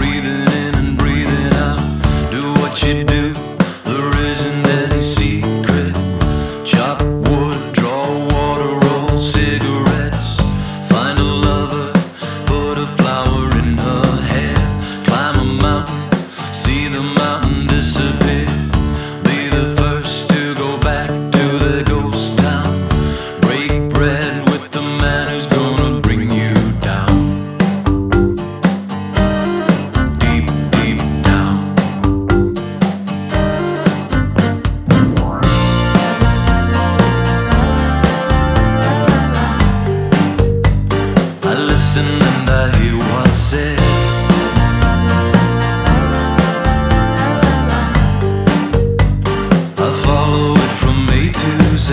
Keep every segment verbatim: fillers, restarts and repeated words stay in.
breathing in and breathing out. Do what you do, there isn't any secret. Chop wood, draw water, roll cigarettes. Find a lover, put a flower in her hair. Climb a mountain, see the mountain disappear. Be the first to go back to the ghost town. Break bread with the man who's gonna bring you down. Deep, deep down. I listen and I hear what's said. I follow it from A to Z.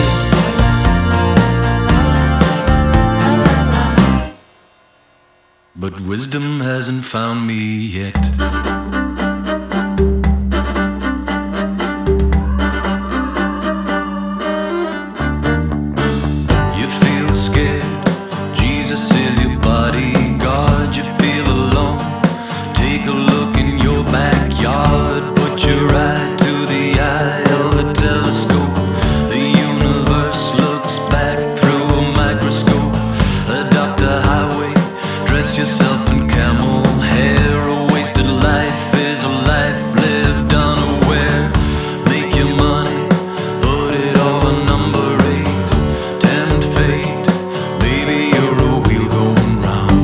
But wisdom hasn't found me yet. You feel scared, Jesus is your bodyguard. You feel alone, take a look in your backyard. Put your eye to the eye of a telescope. The universe looks back through a microscope. Adopt a highway, dress yourself in camel hair. A wasted life is a life lived unaware. Make your money, put it all on number eight. Tempt fate, baby, you're a wheel going round.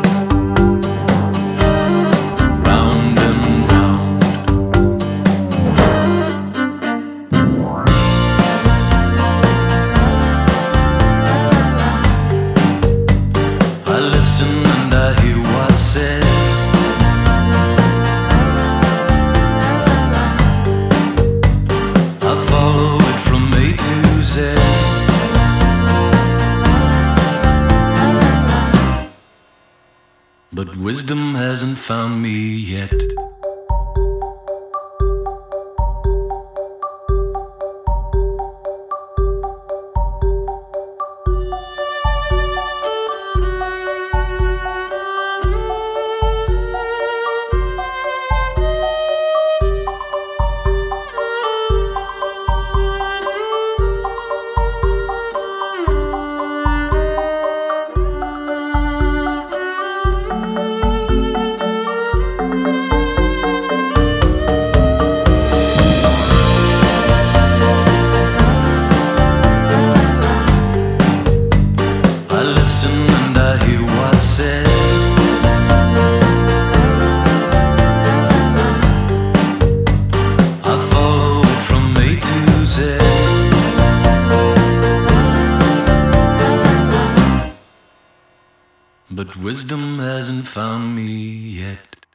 Round and round. I listen and I hear what's said. I follow it from A to Z. But wisdom hasn't found me yet. I listen and I hear what's said. I follow it from A to Z. But wisdom hasn't found me yet.